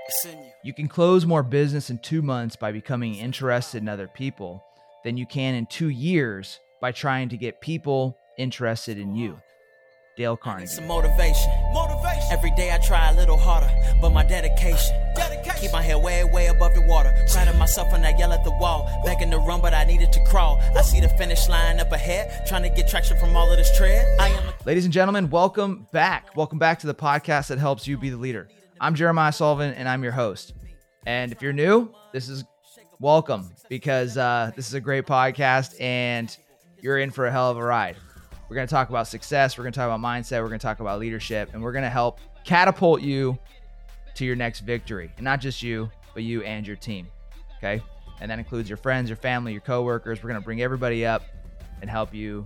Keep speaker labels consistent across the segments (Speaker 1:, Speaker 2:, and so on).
Speaker 1: It's in you.
Speaker 2: You can close more business in 2 months by becoming interested in other people than you can in 2 years by trying to get people interested in you. Dale
Speaker 1: I need
Speaker 2: Carnegie.
Speaker 1: some motivation. Every day I try a little harder, but my dedication. Keep my head way, way above the water. Proud of myself when I yell at the wall. Begging to run, but I needed to crawl. I see the finish line up ahead, trying to get traction from all of this tread.
Speaker 2: Ladies and gentlemen, welcome back. Welcome back to the podcast that helps you be the leader. I'm Jeremiah Sullivan, and I'm your host. And if you're new, this is welcome, because this is a great podcast, and you're in for a hell of a ride. We're going to talk about success. We're going to talk about mindset. We're going to talk about leadership, and we're going to help catapult you to your next victory. And not just you, but you and your team. Okay. And that includes your friends, your family, your coworkers. We're going to bring everybody up and help you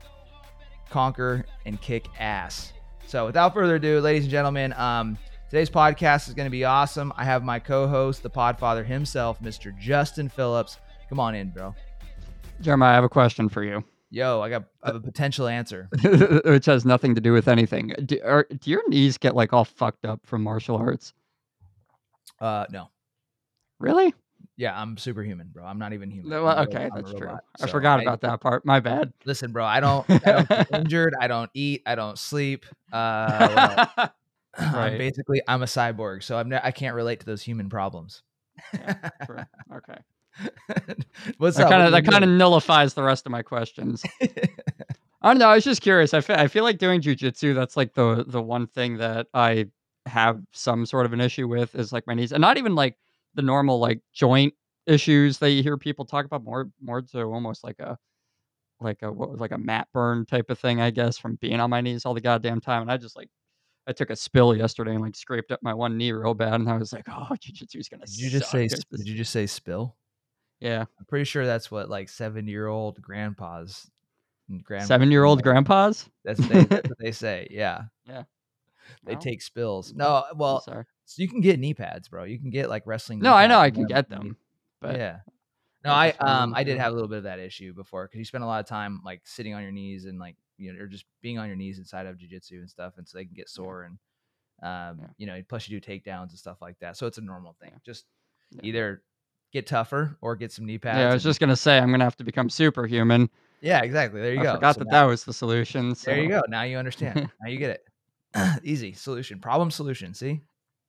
Speaker 2: conquer and kick ass. So without further ado, ladies and gentlemen, today's podcast is going to be awesome. I have my co-host, the podfather himself, Mr. Justin Phillips. Come on in, bro.
Speaker 3: Jeremiah, I have a question for you.
Speaker 2: Yo, I have a potential answer.
Speaker 3: Which has nothing to do with anything. Do your knees get like all fucked up from martial arts?
Speaker 2: No.
Speaker 3: Really?
Speaker 2: Yeah, I'm superhuman, bro. I'm not even human.
Speaker 3: No, okay,
Speaker 2: I'm a
Speaker 3: that's true.
Speaker 2: robot.
Speaker 3: I
Speaker 2: So
Speaker 3: forgot about that part. My bad.
Speaker 2: Listen, bro, I don't get injured. I don't eat. I don't sleep. I'm a cyborg, so I can't relate to those human problems.
Speaker 3: Yeah, true. Okay.
Speaker 2: What's up?
Speaker 3: That kind of nullifies the rest of my questions. I don't know. I was just curious. I feel like doing jujitsu, that's like the one thing that I have some sort of an issue with is like my knees, and not even like the normal like joint issues that you hear people talk about, more so almost like a mat burn type of thing, I guess, from being on my knees all the goddamn time. And I took a spill yesterday and like scraped up my one knee real bad, and I was like, oh, jujitsu is gonna.
Speaker 2: Did you just say spill?
Speaker 3: Yeah,
Speaker 2: I'm pretty sure that's what like 7-year-old grandpas.
Speaker 3: 7-year-old grandpas.
Speaker 2: That's what they say. Yeah.
Speaker 3: Yeah.
Speaker 2: They take spills. No, well, so you can get knee pads, bro. You can get like wrestling.
Speaker 3: No, I know I can get them, but
Speaker 2: yeah. No, I did have a little bit of that issue before, because you spend a lot of time like sitting on your knees and like, you know, or just being on your knees inside of jiu-jitsu and stuff, and so they can get sore, and you know, plus you do takedowns and stuff like that. So it's a normal thing. Just either get tougher or get some knee pads.
Speaker 3: Yeah, I was just gonna say I'm gonna have to become superhuman.
Speaker 2: Yeah, exactly. There you go.
Speaker 3: I forgot that was the solution. So.
Speaker 2: There you go. Now you understand. Now you get it. Easy solution, problem solution. See?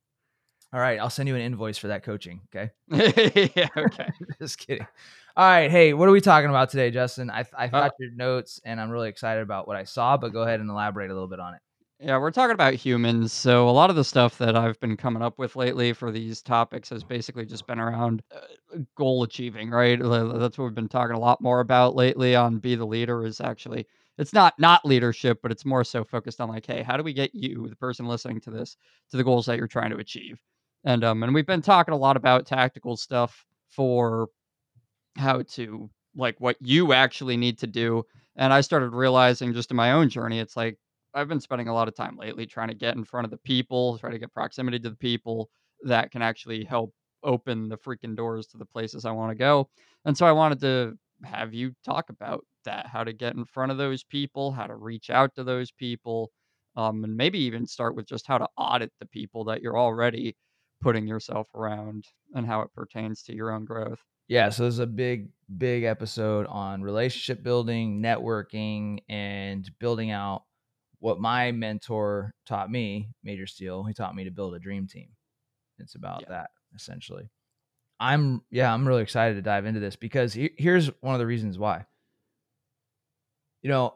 Speaker 2: All right, I'll send you an invoice for that coaching. Okay.
Speaker 3: Yeah. Okay.
Speaker 2: Just kidding. All right. Hey, what are we talking about today, Justin? I got your notes, and I'm really excited about what I saw. But go ahead and elaborate a little bit on it.
Speaker 3: Yeah, we're talking about humans. So a lot of the stuff that I've been coming up with lately for these topics has basically just been around goal achieving, right? That's what we've been talking a lot more about lately on Be the Leader. Is actually, it's not leadership, but it's more so focused on like, hey, how do we get you, the person listening to this, to the goals that you're trying to achieve? And we've been talking a lot about tactical stuff for how to, like, what you actually need to do. And I started realizing just in my own journey, it's like, I've been spending a lot of time lately trying to get in front of the people, try to get proximity to the people that can actually help open the freaking doors to the places I want to go. And so I wanted to have you talk about that, how to get in front of those people, how to reach out to those people, and maybe even start with just how to audit the people that you're already putting yourself around and how it pertains to your own growth.
Speaker 2: Yeah, so this is a big episode on relationship building, networking, and building out what my mentor taught me, Major Steele. He taught me to build a dream team. It's about that, essentially. I'm really excited to dive into this, because here's one of the reasons why. You know,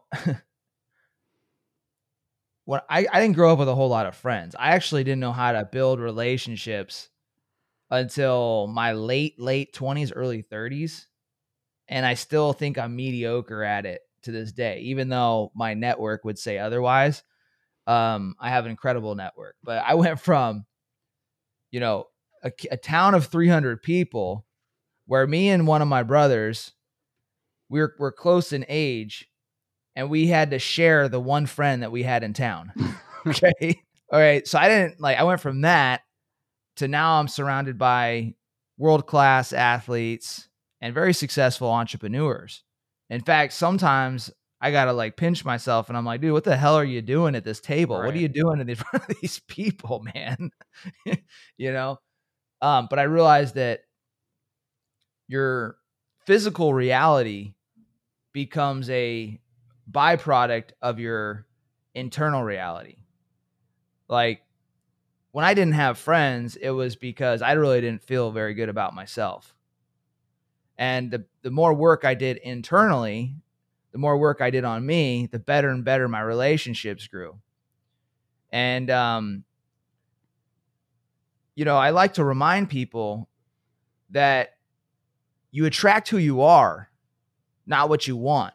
Speaker 2: when I didn't grow up with a whole lot of friends. I actually didn't know how to build relationships until my late 20s, early 30s. And I still think I'm mediocre at it to this day, even though my network would say otherwise. I have an incredible network, but I went from, you know, a town of 300 people, where me and one of my brothers, we're close in age, and we had to share the one friend that we had in town. Okay. All right. So I went from that to now I'm surrounded by world-class athletes and very successful entrepreneurs. In fact, sometimes I got to like pinch myself, and I'm like, dude, what the hell are you doing at this table? Right. What are you doing in front of these people, man? You know? But I realized that your physical reality becomes a byproduct of your internal reality. Like when I didn't have friends, it was because I really didn't feel very good about myself. And the more work I did internally, the more work I did on me, the better and better my relationships grew. And, I like to remind people that you attract who you are, not what you want.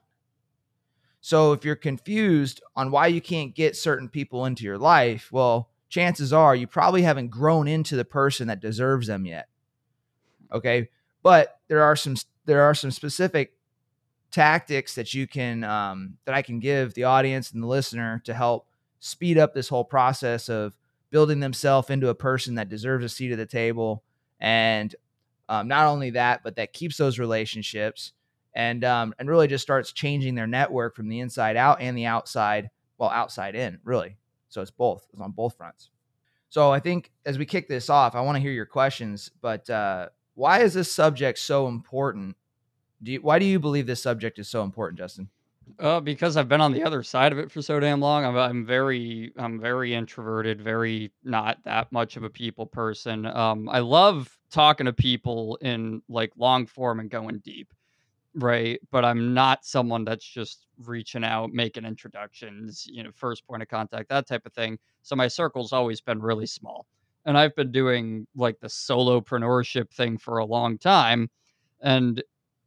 Speaker 2: So if you're confused on why you can't get certain people into your life, well, chances are you probably haven't grown into the person that deserves them yet. Okay. But there are some specific tactics that you can, that I can give the audience and the listener to help speed up this whole process of building themselves into a person that deserves a seat at the table. And not only that, but that keeps those relationships and really just starts changing their network from the inside out and the outside in, really. So it's both. It's on both fronts. So I think as we kick this off, I want to hear your questions, but why is this subject so important? Why do you believe this subject is so important, Justin?
Speaker 3: Because I've been on the other side of it for so damn long. I'm very introverted, very not that much of a people person. I love talking to people in like long form and going deep, right? But I'm not someone that's just reaching out, making introductions, first point of contact, that type of thing. So my circle's always been really small. And I've been doing like the solopreneurship thing for a long time. And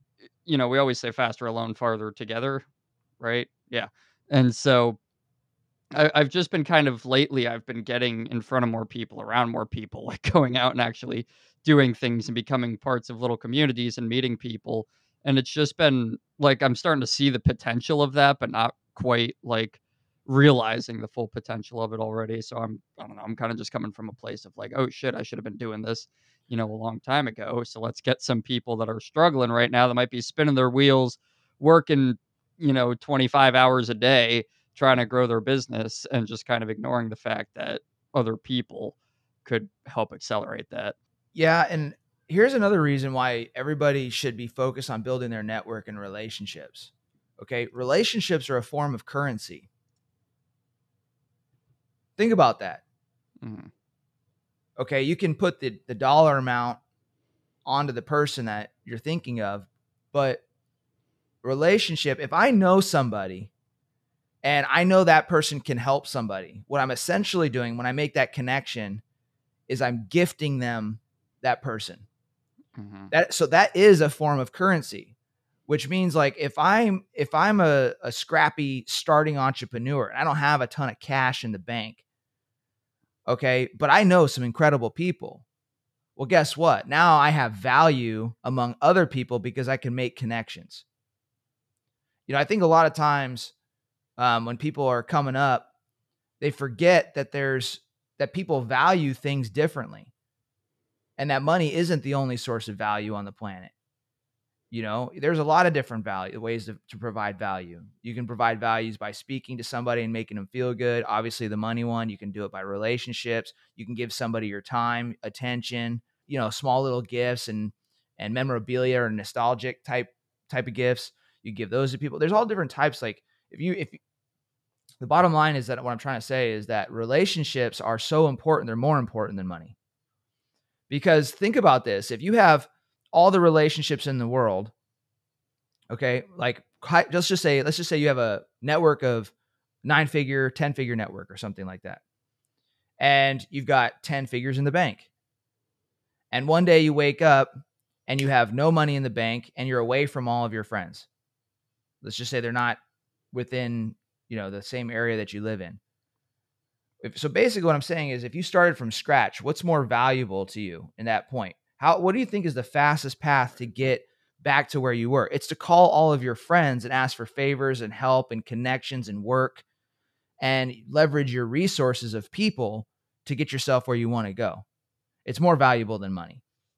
Speaker 3: we always say faster alone, farther together, right? Yeah. And so I've just been kind of lately, I've been getting in front of more people, around more people, like going out and actually doing things and becoming parts of little communities and meeting people. And it's just been like I'm starting to see the potential of that, but not quite like realizing the full potential of it already. So I don't know, I'm kind of just coming from a place of like, oh shit, I should have been doing this, a long time ago. So let's get some people that are struggling right now that might be spinning their wheels, working, 25 hours a day trying to grow their business and just kind of ignoring the fact that other people could help accelerate that.
Speaker 2: Yeah. And here's another reason why everybody should be focused on building their network and relationships. Okay. Relationships are a form of currency. Think about that.
Speaker 3: Mm-hmm.
Speaker 2: Okay. You can put the dollar amount onto the person that you're thinking of, but relationship, if I know somebody and I know that person can help somebody, what I'm essentially doing when I make that connection is I'm gifting them that person.
Speaker 3: Mm-hmm.
Speaker 2: So that is a form of currency, which means like if I'm a scrappy starting entrepreneur and I don't have a ton of cash in the bank, okay, but I know some incredible people. Well, guess what? Now I have value among other people because I can make connections. I think a lot of times when people are coming up, they forget that people value things differently, and that money isn't the only source of value on the planet. There's a lot of different ways to provide value. You can provide values by speaking to somebody and making them feel good. Obviously, the money one, you can do it by relationships. You can give somebody your time, attention, small little gifts and memorabilia or nostalgic type of gifts. You give those to people. There's all different types. Like if the bottom line is that what I'm trying to say is that relationships are so important. They're more important than money. Because think about this. If you have all the relationships in the world, okay, like let's just say you have a network of 9-figure, 10-figure network or something like that. And you've got 10 figures in the bank. And one day you wake up and you have no money in the bank and you're away from all of your friends. Let's just say they're not within, the same area that you live in. So basically what I'm saying is if you started from scratch, what's more valuable to you in that point? What do you think is the fastest path to get back to where you were? It's to call all of your friends and ask for favors and help and connections and work and leverage your resources of people to get yourself where you want to go. It's more valuable than money.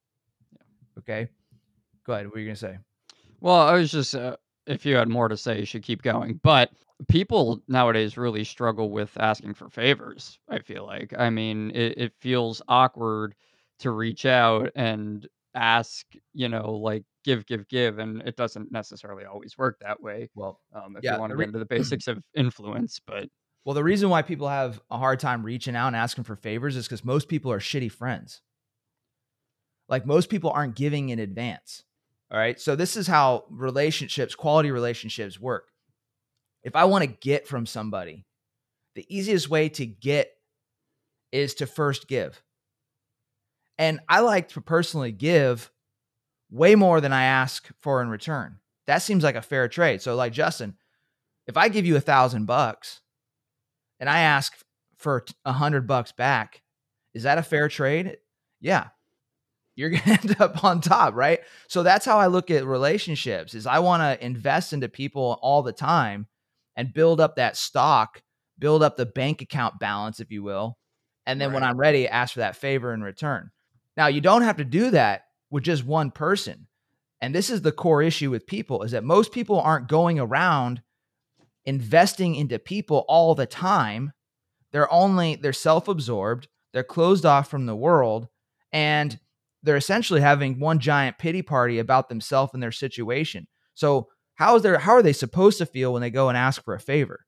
Speaker 2: Okay. Go ahead. What are you going to say?
Speaker 3: Well, I was just, if you had more to say, you should keep going. But people nowadays really struggle with asking for favors, I feel like. I mean, it feels awkward to reach out and ask, like give, and it doesn't necessarily always work that way.
Speaker 2: Well,
Speaker 3: If you
Speaker 2: yeah.
Speaker 3: want to get into the basics of influence, but
Speaker 2: Well, the reason why people have a hard time reaching out and asking for favors is because most people are shitty friends. Like most people aren't giving in advance. All right. So this is how quality relationships work. If I want to get from somebody, the easiest way to get is to first give. And I like to personally give way more than I ask for in return. That seems like a fair trade. So like Justin, if I give you $1,000 and I ask for $100 back, is that a fair trade? Yeah. You're going to end up on top, right? So that's how I look at relationships is I want to invest into people all the time and build up that stock, build up the bank account balance, if you will. And then when I'm ready, ask for that favor in return. Now, you don't have to do that with just one person. And this is the core issue with people is that most people aren't going around investing into people all the time. They're self-absorbed, they're closed off from the world, and they're essentially having one giant pity party about themselves and their situation. So how are they supposed to feel when they go and ask for a favor?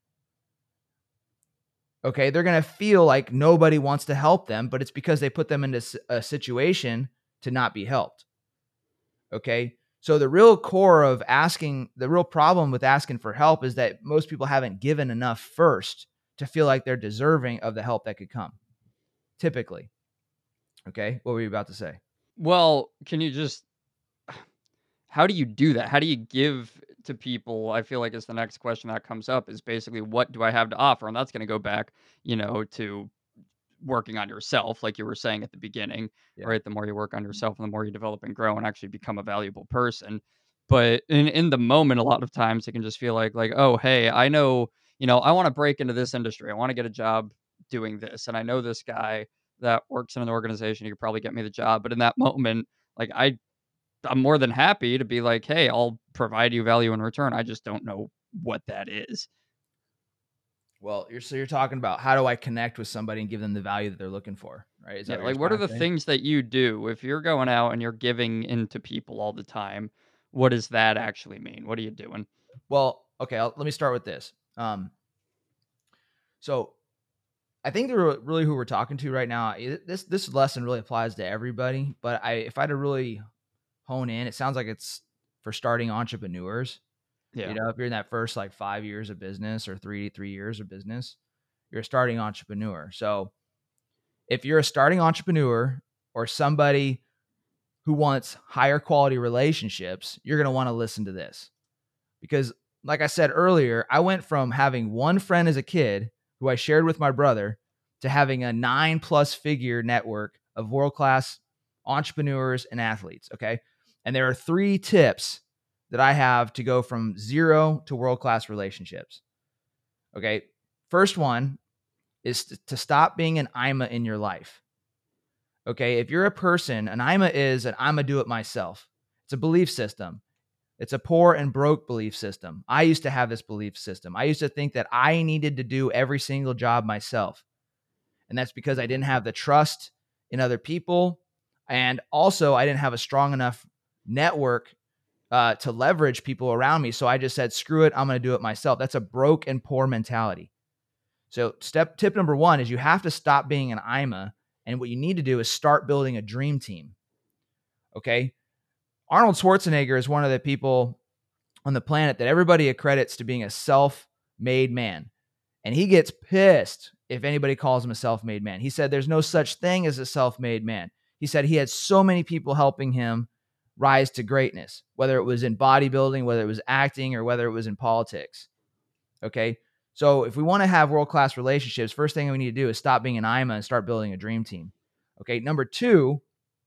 Speaker 2: Okay, they're going to feel like nobody wants to help them, but it's because they put them into a situation to not be helped. Okay, so the real problem with asking for help is that most people haven't given enough first to feel like they're deserving of the help that could come. Typically. Okay, what were you about to say?
Speaker 3: Well, how do you do that? How do you give to people? I feel like it's the next question that comes up is basically what do I have to offer? And that's going to go back, to working on yourself, like you were saying at the beginning, right? The more you work on yourself and the more you develop and grow and actually become a valuable person. But in the moment, a lot of times it can just feel like, oh, hey, I know, I want to break into this industry. I want to get a job doing this. And I know this guy that works in an organization. He could probably get me the job. But in that moment, like I'm more than happy to be like, hey, I'll provide you value in return. I just don't know what that is.
Speaker 2: Well, you're talking about how do I connect with somebody and give them the value that they're looking for, right? Is that
Speaker 3: what are the things that you do if you're going out and you're giving into people all the time? What does that actually mean? What are you doing?
Speaker 2: Well, okay, let me start with this. So I think really who we're talking to right now, this lesson really applies to everybody. But if I had to really hone in, it sounds like it's for starting entrepreneurs.
Speaker 3: Yeah.
Speaker 2: If you're in that first like 5 years of business or three years of business, you're a starting entrepreneur. So if you're a starting entrepreneur or somebody who wants higher quality relationships, you're going to want to listen to this. Because like I said earlier, I went from having one friend as a kid who I shared with my brother to having a 9+ figure network of world-class entrepreneurs and athletes. Okay. And there are 3 tips that I have to go from 0 to world-class relationships. Okay. First one is to stop being an I'm in your life. Okay. If you're a person, an I'm a do it myself. It's a belief system. It's a poor and broke belief system. I used to have this belief system. I used to think that I needed to do every single job myself. And that's because I didn't have the trust in other people. And also I didn't have a strong enough network to leverage people around me. So I just said, screw it, I'm going to do it myself. That's a broke and poor mentality. So tip number 1 is you have to stop being an IMA. And what you need to do is start building a dream team. Okay. Arnold Schwarzenegger is one of the people on the planet that everybody accredits to being a self-made man. And he gets pissed if anybody calls him a self-made man. He said there's no such thing as a self-made man. He said he had so many people helping him rise to greatness, whether it was in bodybuilding, whether it was acting, or whether it was in politics. Okay. So if we want to have world-class relationships, first thing we need to do is stop being an IMA and start building a dream team. Okay. Number 2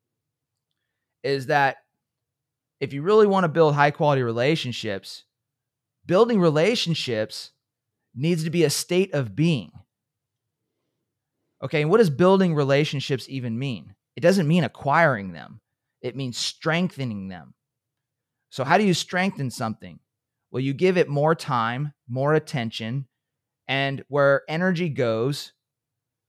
Speaker 2: is that if you really want to build high-quality relationships, building relationships needs to be a state of being. Okay. And what does building relationships even mean? It doesn't mean acquiring them. It means strengthening them. So how do you strengthen something? Well, you give it more time, more attention, and where energy goes,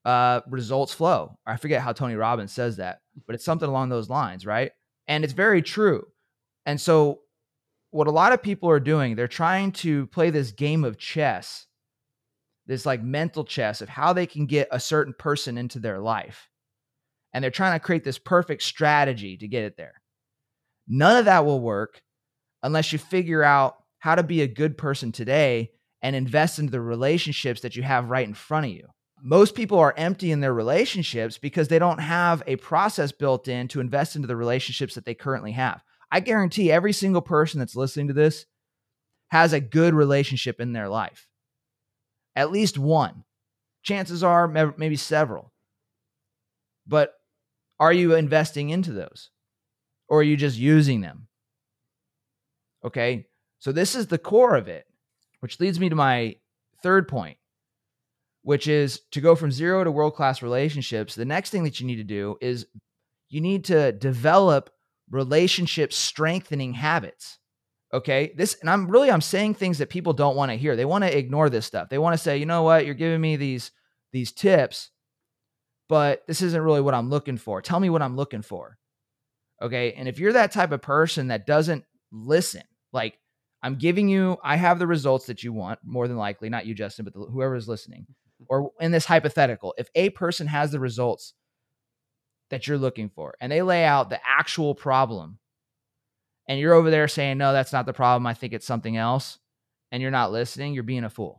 Speaker 2: results flow. I forget how Tony Robbins says that, but it's something along those lines, right? And it's very true. And so what a lot of people are doing, they're trying to play this game of chess, this like mental chess of how they can get a certain person into their life. And they're trying to create this perfect strategy to get it there. None of that will work unless you figure out how to be a good person today and invest into the relationships that you have right in front of you. Most people are empty in their relationships because they don't have a process built in to invest into the relationships that they currently have. I guarantee every single person that's listening to this has a good relationship in their life. At least one. Chances are maybe several. But are you investing into those? Or are you just using them? Okay, so this is the core of it, which leads me to my third point, which is to go from zero to world-class relationships. The next thing that you need to do is you need to develop relationship strengthening habits. Okay, I'm saying things that people don't want to hear. They want to ignore this stuff. They want to say, you know what, you're giving me these tips, but this isn't really what I'm looking for. Tell me what I'm looking for. Okay, and if you're that type of person that doesn't listen, like I have the results that you want, more than likely, not you, Justin, but whoever is listening, or in this hypothetical, if a person has the results that you're looking for and they lay out the actual problem and you're over there saying, no, that's not the problem, I think it's something else, and you're not listening, you're being a fool.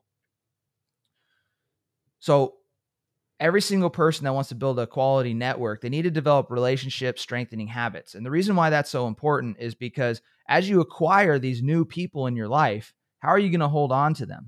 Speaker 2: So every single person that wants to build a quality network, they need to develop relationship strengthening habits. And the reason why that's so important is because as you acquire these new people in your life, how are you going to hold on to them?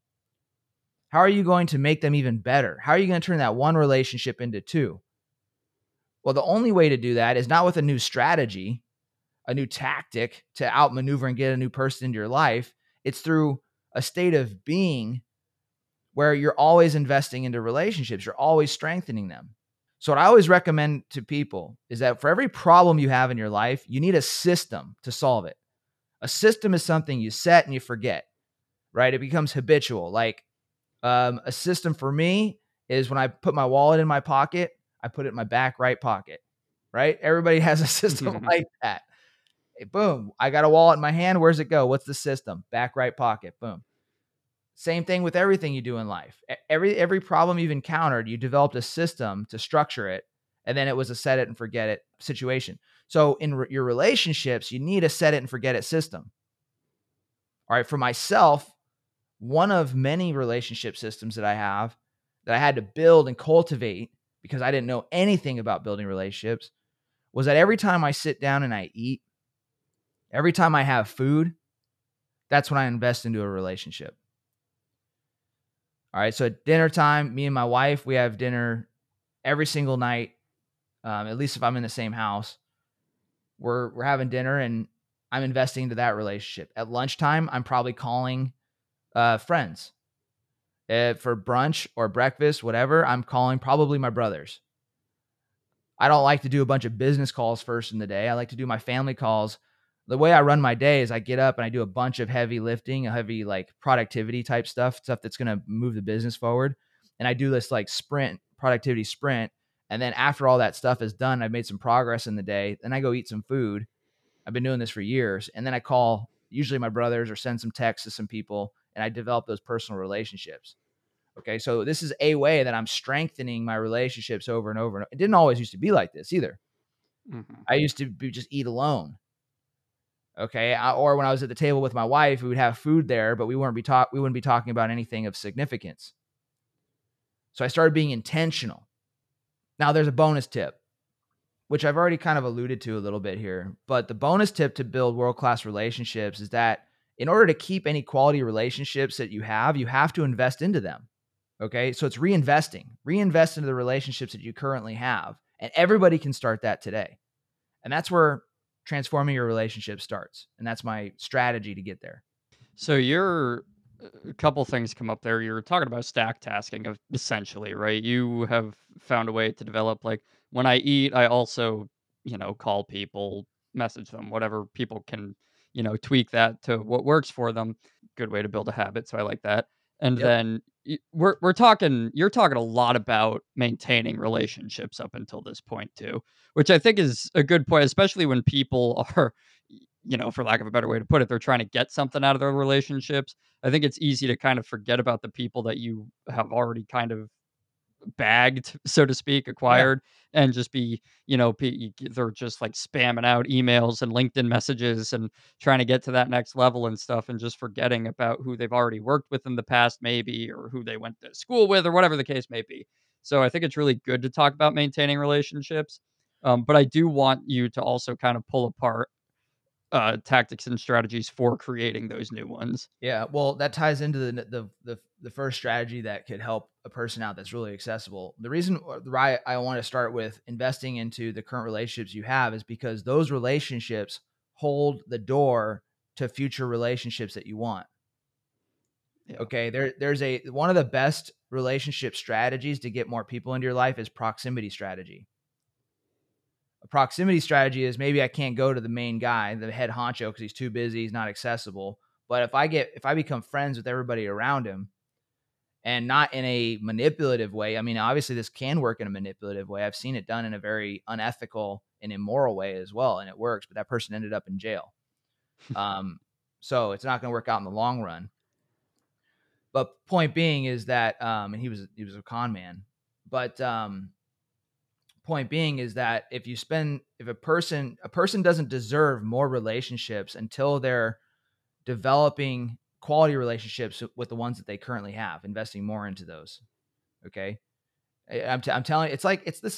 Speaker 2: How are you going to make them even better? How are you going to turn that one relationship into two? Well, the only way to do that is not with a new strategy, a new tactic to outmaneuver and get a new person into your life. It's through a state of being where you're always investing into relationships. You're always strengthening them. So what I always recommend to people is that for every problem you have in your life, you need a system to solve it. A system is something you set and you forget, right? It becomes habitual. Like a system for me is when I put my wallet in my pocket, I put it in my back right pocket, right? Everybody has a system like that. Hey, boom, I got a wallet in my hand. Where's it go? What's the system? Back right pocket. Boom. Same thing with everything you do in life. Every problem you've encountered, you developed a system to structure it, and then it was a set it and forget it situation. So in your relationships, you need a set it and forget it system. All right, for myself, one of many relationship systems that I have that I had to build and cultivate because I didn't know anything about building relationships was that every time I sit down and I eat, every time I have food, that's when I invest into a relationship. All right, so at dinner time, me and my wife, we have dinner every single night. At least if I'm in the same house, we're having dinner and I'm investing into that relationship. At lunchtime, I'm probably calling friends. For brunch or breakfast, whatever, I'm calling probably my brothers. I don't like to do a bunch of business calls first in the day. I like to do my family calls. The way I run my day is I get up and I do a bunch of heavy lifting, a heavy like productivity type stuff that's going to move the business forward. And I do this like productivity sprint. And then after all that stuff is done, I've made some progress in the day. Then I go eat some food. I've been doing this for years. And then I call usually my brothers or send some texts to some people and I develop those personal relationships. Okay. So this is a way that I'm strengthening my relationships over and over. It didn't always used to be like this either. Mm-hmm. I used to just eat alone. Okay. Or when I was at the table with my wife, we would have food there, but we wouldn't be talking about anything of significance. So I started being intentional. Now there's a bonus tip, which I've already kind of alluded to a little bit here, but the bonus tip to build world-class relationships is that in order to keep any quality relationships that you have to invest into them. Okay. So it's reinvest into the relationships that you currently have. And everybody can start that today. And that's where transforming your relationship starts. And that's my strategy to get there.
Speaker 3: So a couple things come up there. You're talking about stack tasking essentially, right? You have found a way to develop, like when I eat, I also, call people, message them, whatever people can, tweak that to what works for them. Good way to build a habit. So I like that. And
Speaker 2: Yep.
Speaker 3: then you're talking a lot about maintaining relationships up until this point too, which I think is a good point, especially when people are, for lack of a better way to put it, they're trying to get something out of their relationships. I think it's easy to kind of forget about the people that you have already kind of bagged, so to speak,
Speaker 2: Yeah.
Speaker 3: acquired, and just be, they're just like spamming out emails and LinkedIn messages and trying to get to that next level and stuff, and just forgetting about who they've already worked with in the past, maybe, or who they went to school with, or whatever the case may be. So I think it's really good to talk about maintaining relationships. But I do want you to also kind of pull apart tactics and strategies for creating those new ones.
Speaker 2: Yeah, well, that ties into the first strategy that could help a person out that's really accessible. The reason why I want to start with investing into the current relationships you have is because those relationships hold the door to future relationships that you want.
Speaker 3: Yeah.
Speaker 2: Okay, there's one of the best relationship strategies to get more people into your life is proximity strategy. A proximity strategy is maybe I can't go to the main guy, the head honcho, because he's too busy, he's not accessible. But if I become friends with everybody around him, and not in a manipulative way. I mean, obviously this can work in a manipulative way. I've seen it done in a very unethical and immoral way as well, and it works. But that person ended up in jail. So it's not going to work out in the long run. But point being is that, and he was a con man. But point being is that if a person doesn't deserve more relationships until they're developing quality relationships with the ones that they currently have, investing more into those. Okay. I'm telling you, this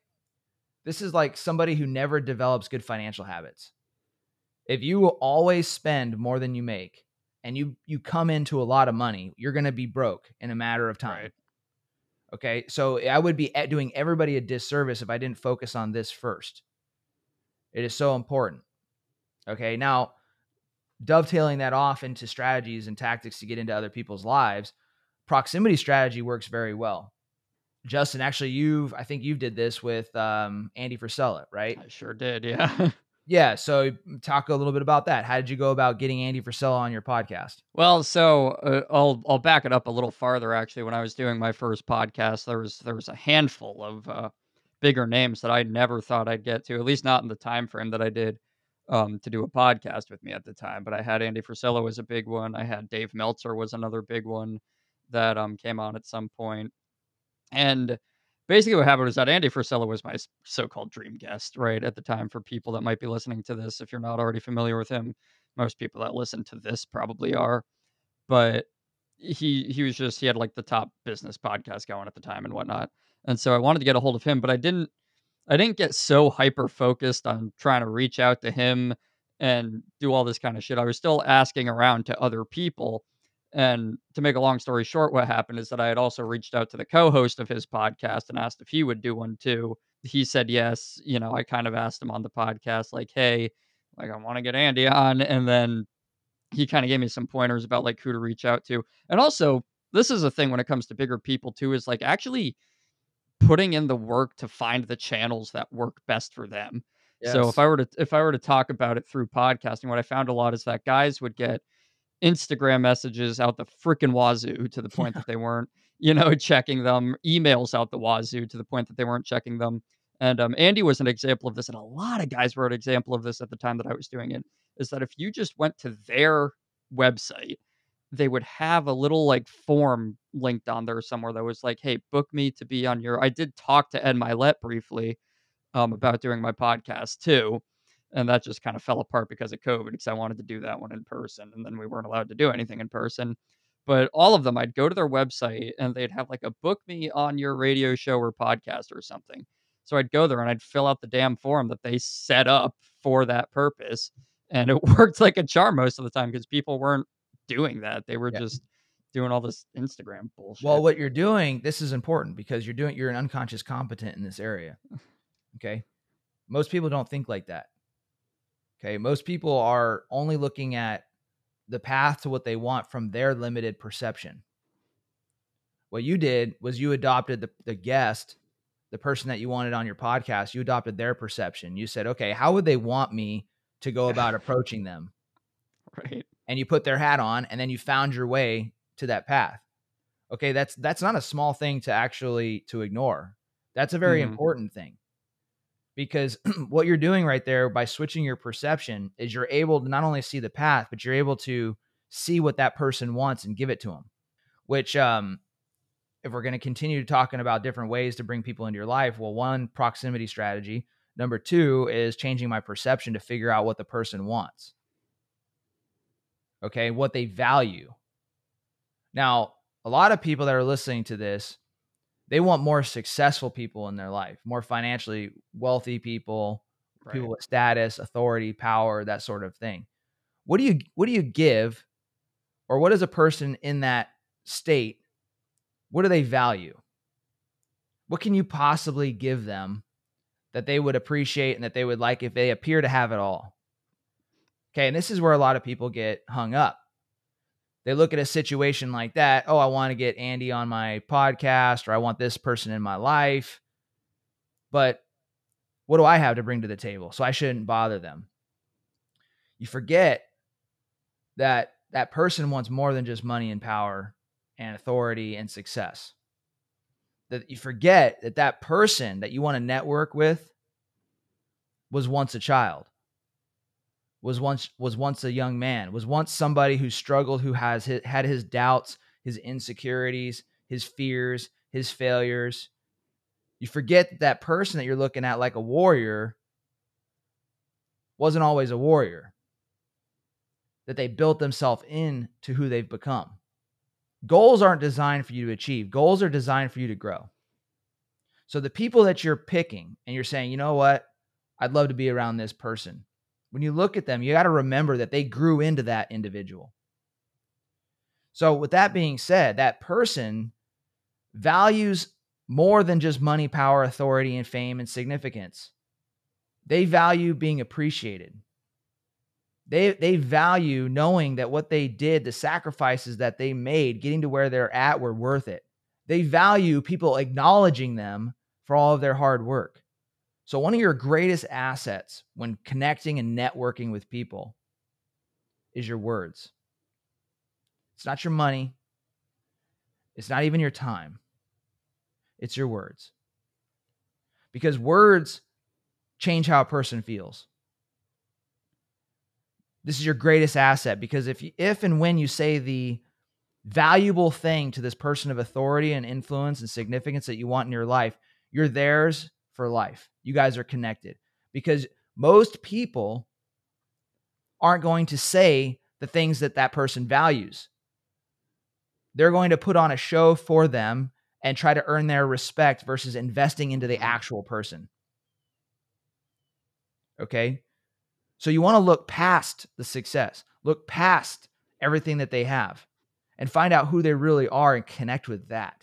Speaker 2: is like somebody who never develops good financial habits. If you will always spend more than you make and you come into a lot of money, you're going to be broke in a matter of time.
Speaker 3: Right.
Speaker 2: Okay. So I would be doing everybody a disservice if I didn't focus on this first. It is so important. Okay. Now, dovetailing that off into strategies and tactics to get into other people's lives, proximity strategy works very well. Justin, actually, I think you did this with Andy Frisella, right?
Speaker 3: I sure did. Yeah.
Speaker 2: Yeah. So talk a little bit about that. How did you go about getting Andy Frisella on your podcast?
Speaker 3: Well, so I'll back it up a little farther. Actually, when I was doing my first podcast, there was a handful of bigger names that I never thought I'd get to, at least not in the time frame that I did, to do a podcast with me at the time. But I had Andy Frisella was a big one. I had Dave Meltzer was another big one that came on at some point. And basically what happened was that Andy Frisella was my so-called dream guest, right, at the time. For people that might be listening to this, if you're not already familiar with him, most people that listen to this probably are. But he had like the top business podcast going at the time and whatnot. And so I wanted to get a hold of him, but I didn't get so hyper focused on trying to reach out to him and do all this kind of shit. I was still asking around to other people. And to make a long story short, what happened is that I had also reached out to the co-host of his podcast and asked if he would do one too. He said yes. I kind of asked him on the podcast, like, hey, like I want to get Andy on. And then he kind of gave me some pointers about like who to reach out to. And also, this is a thing when it comes to bigger people too, is like actually putting in the work to find the channels that work best for them.
Speaker 2: Yes.
Speaker 3: So if I were to talk about it through podcasting, what I found a lot is that guys would get Instagram messages out the freaking wazoo to the point that they weren't, checking them, emails out the wazoo to the point that they weren't checking them. And Andy was an example of this, and a lot of guys were an example of this at the time that I was doing it, is that if you just went to their website, they would have a little like form linked on there somewhere that was like, hey, book me to be on your. I did talk to Ed Milet briefly about doing my podcast too. And that just kind of fell apart because of COVID, because I wanted to do that one in person. And then we weren't allowed to do anything in person. But all of them, I'd go to their website and they'd have like a book me on your radio show or podcast or something. So I'd go there and I'd fill out the damn form that they set up for that purpose. And it worked like a charm most of the time because people weren't doing that. They were just doing all this Instagram bullshit.
Speaker 2: Well, what you're doing, this is important because you're an unconscious competent in this area. Okay. Most people don't think like that. Okay. Most people are only looking at the path to what they want from their limited perception. What you did was you adopted the guest, the person that you wanted on your podcast. You adopted their perception. You said, okay, how would they want me to go about approaching them?
Speaker 3: Right.
Speaker 2: And you put their hat on, and then you found your way to that path. Okay, that's not a small thing to ignore. That's a very important thing, because what you're doing right there by switching your perception is you're able to not only see the path, but you're able to see what that person wants and give it to them. Which, if we're going to continue talking about different ways to bring people into your life, well, one, proximity strategy. Number two is changing my perception to figure out what the person wants. Okay, what they value. Now, a lot of people that are listening to this, they want more successful people in their life, more financially wealthy people, right, people with status, authority, power, that sort of thing. What do you give, or what is a person in that state? What do they value? What can you possibly give them that they would appreciate and that they would like if they appear to have it all? Okay, and this is where a lot of people get hung up. They look at a situation like that. Oh, I want to get Andy on my podcast, or I want this person in my life. But what do I have to bring to the table? So I shouldn't bother them. You forget that that person wants more than just money and power and authority and success. That you forget that that person that you want to network with was once a child, was once a young man, was once somebody who struggled, who had his doubts, his insecurities, his fears, his failures. You forget that that person that you're looking at like a warrior wasn't always a warrior, that they built themselves into who they've become. Goals aren't designed for you to achieve. Goals are designed for you to grow. So the people that you're picking and you're saying, you know what, I'd love to be around this person. When you look at them, you got to remember that they grew into that individual. So with that being said, that person values more than just money, power, authority, and fame and significance. They value being appreciated. They value knowing that what they did, the sacrifices that they made, getting to where they're at, were worth it. They value people acknowledging them for all of their hard work. So one of your greatest assets when connecting and networking with people is your words. It's not your money. It's not even your time. It's your words. Because words change how a person feels. This is your greatest asset, because if and when you say the valuable thing to this person of authority and influence and significance that you want in your life, you're theirs for life. You guys are connected, because most people aren't going to say the things that that person values. They're going to put on a show for them and try to earn their respect versus investing into the actual person. Okay? So you want to look past the success, look past everything that they have, and find out who they really are and connect with that.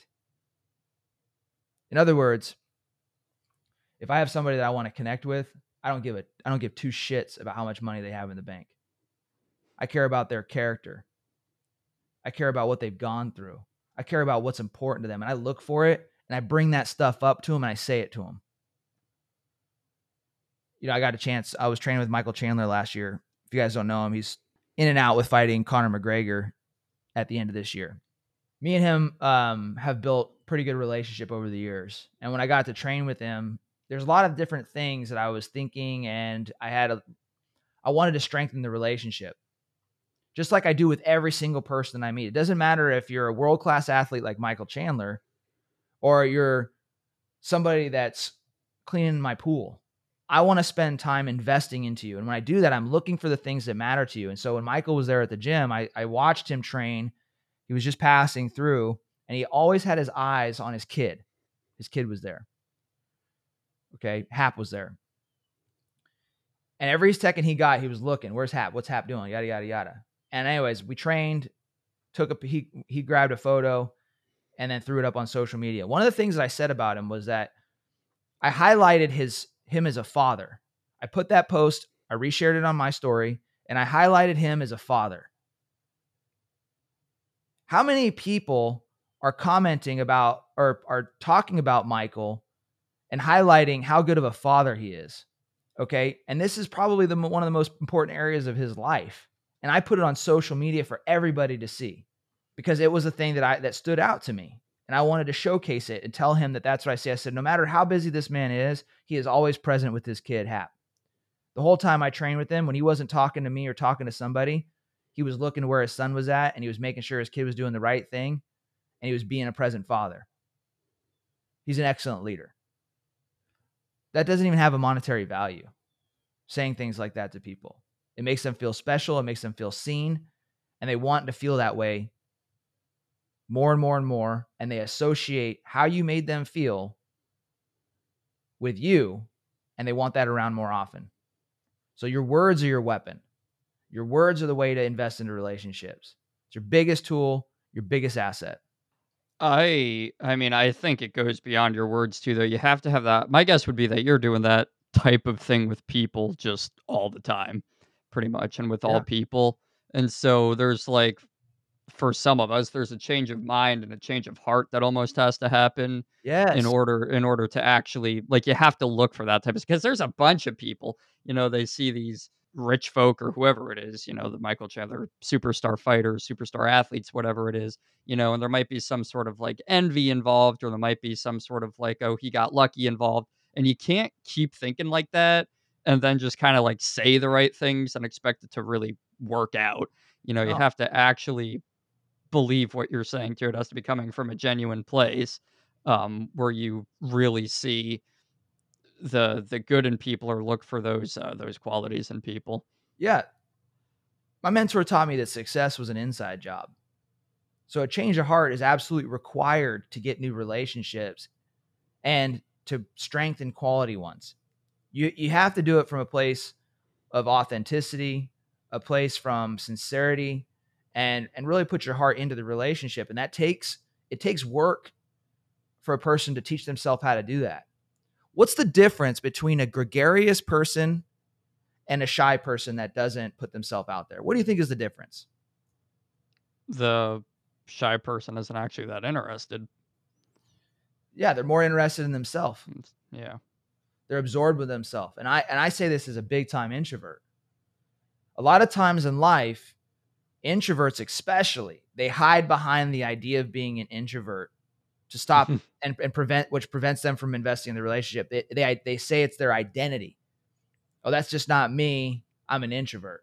Speaker 2: In other words, if I have somebody that I want to connect with, I don't give two shits about how much money they have in the bank. I care about their character. I care about what they've gone through. I care about what's important to them, and I look for it, and I bring that stuff up to them, and I say it to them. You know, I got a chance. I was training with Michael Chandler last year. If you guys don't know him, he's in and out with fighting Conor McGregor at the end of this year. Me and him have built pretty good relationship over the years. And when I got to train with him, there's a lot of different things that I was thinking, and I wanted to strengthen the relationship. Just like I do with every single person I meet. It doesn't matter if you're a world-class athlete like Michael Chandler, or you're somebody that's cleaning my pool. I want to spend time investing into you. And when I do that, I'm looking for the things that matter to you. And so when Michael was there at the gym, I watched him train. He was just passing through, and he always had his eyes on his kid. His kid was there. Okay, Hap was there. And every second he got, he was looking. Where's Hap? What's Hap doing? Yada, yada, yada. And anyways, we trained, he grabbed a photo and then threw it up on social media. One of the things that I said about him was that I highlighted him as a father. I put that post, I reshared it on my story, and I highlighted him as a father. How many people are commenting about or are talking about Michael and highlighting how good of a father he is? Okay. And this is probably one of the most important areas of his life. And I put it on social media for everybody to see. because it was a thing that stood out to me. And I wanted to showcase it and tell him that that's what I say. I said, no matter how busy this man is, he is always present with his kid, Hap. The whole time I trained with him, when he wasn't talking to me or talking to somebody, he was looking to where his son was at, and he was making sure his kid was doing the right thing, and he was being a present father. He's an excellent leader. That doesn't even have a monetary value, saying things like that to people. It makes them feel special. It makes them feel seen, and they want to feel that way more and more and more, and they associate how you made them feel with you, and they want that around more often. So your words are your weapon. Your words are the way to invest into relationships. It's your biggest tool, your biggest asset.
Speaker 3: I mean, I think it goes beyond your words too, though. You have to have that. My guess would be that you're doing that type of thing with people just all the time, pretty much, and with all
Speaker 2: Yeah.
Speaker 3: people. And so there's like, for some of us, there's a change of mind and a change of heart that almost has to happen in
Speaker 2: Yes.
Speaker 3: order to actually, like, you have to look for that type of, because there's a bunch of people, they see these rich folk or whoever it is, the Michael Chandler superstar fighters, superstar athletes, whatever it is, and there might be some sort of like envy involved, or there might be some sort of like, oh, he got lucky involved. And you can't keep thinking like that and then just kind of like say the right things and expect it to really work out. You
Speaker 2: No.
Speaker 3: have to actually believe what you're saying too. It has to be coming from a genuine place, where you really see the good in people, or look for those qualities in people.
Speaker 2: Yeah. My mentor taught me that success was an inside job. So a change of heart is absolutely required to get new relationships and to strengthen quality ones. You have to do it from a place of authenticity, a place from sincerity, and really put your heart into the relationship. And it takes work for a person to teach themselves how to do that. What's the difference between a gregarious person and a shy person that doesn't put themselves out there? What do you think is the difference?
Speaker 3: The shy person isn't actually that interested.
Speaker 2: Yeah, they're more interested in themselves.
Speaker 3: Yeah.
Speaker 2: They're absorbed with themselves. And I say this as a big time introvert. A lot of times in life, introverts especially, they hide behind the idea of being an introvert to stop and prevent, which prevents them from investing in the relationship. They say it's their identity. Oh, that's just not me. I'm an introvert.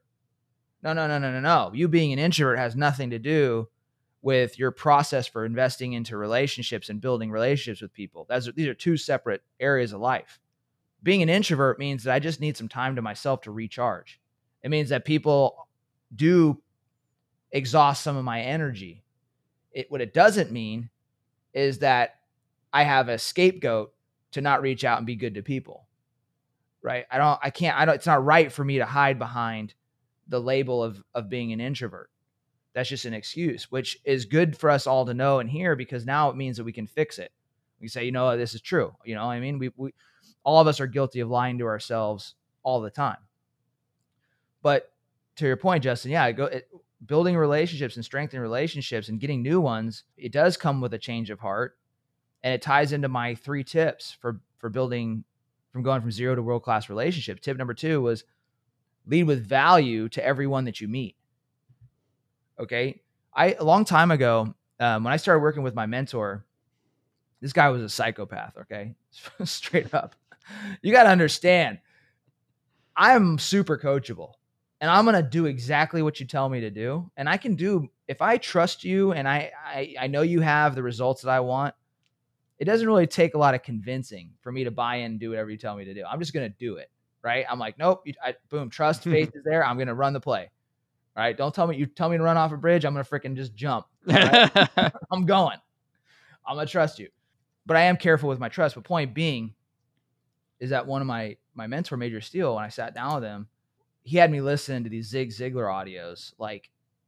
Speaker 2: No. You being an introvert has nothing to do with your process for investing into relationships and building relationships with people. These are two separate areas of life. Being an introvert means that I just need some time to myself to recharge. It means that people do exhaust some of my energy. What it doesn't mean is that I have a scapegoat to not reach out and be good to people, right? It's not right for me to hide behind the label of being an introvert. That's just an excuse, which is good for us all to know and hear, because now it means that we can fix it. We say, this is true. I mean, we all of us are guilty of lying to ourselves all the time. But to your point, Justin, building relationships and strengthening relationships and getting new ones, it does come with a change of heart. And it ties into my 3 tips for building, from going from zero to world-class relationships. Tip number 2 was lead with value to everyone that you meet. Okay. A long time ago, when I started working with my mentor, this guy was a psychopath. Okay. Straight up. You got to understand, I'm super coachable, and I'm going to do exactly what you tell me to do. And I can do, if I trust you and I know you have the results that I want, it doesn't really take a lot of convincing for me to buy in and do whatever you tell me to do. I'm just going to do it. Right. I'm like, nope. Boom. Trust, faith is there. I'm going to run the play. All right. Don't tell me, you tell me to run off a bridge, I'm going to freaking just jump. Right? I'm going. I'm going to trust you. But I am careful with my trust. But point being is that one of my mentor, Major Steele, when I sat down with him, he had me listen to these Zig Ziglar audios like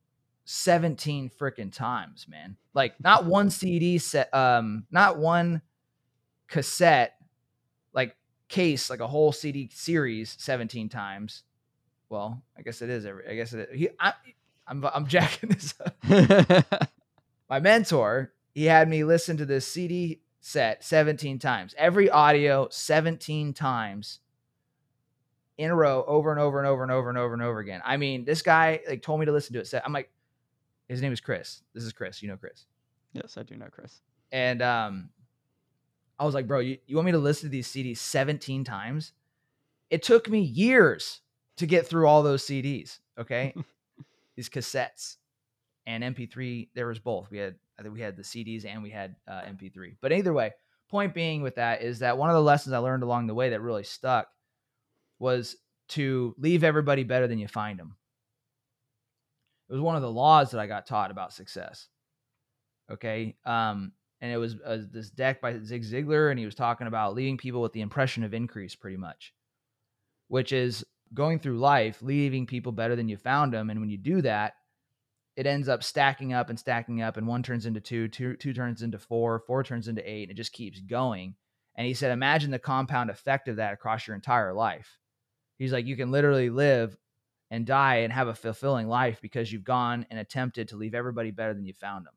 Speaker 2: 17 freaking times, man. Like not one CD set, not one cassette, like case, like a whole CD series 17 times. Well, I guess it is. I'm jacking this up. My mentor, he had me listen to this CD set 17 times, every audio 17 times in a row, over and over and over and over and over and over again. I mean, this guy like told me to listen to it. I'm like, His name is Chris. This is Chris. You know Chris.
Speaker 3: Yes, I do know Chris.
Speaker 2: And I was like, bro, you want me to listen to these CDs 17 times? It took me years to get through all those CDs. Okay. These cassettes and MP3, there was both. I think we had the CDs and we had MP3. But either way, point being with that is that one of the lessons I learned along the way that really stuck was to leave everybody better than you find them. It was one of the laws that I got taught about success. Okay. And it was this deck by Zig Ziglar, and he was talking about leaving people with the impression of increase, pretty much, which is going through life, leaving people better than you found them. And when you do that, it ends up stacking up, and one turns into two turns into four turns into 8, and it just keeps going. And he said, imagine the compound effect of that across your entire life. He's like, you can literally live and die and have a fulfilling life because you've gone and attempted to leave everybody better than you found them.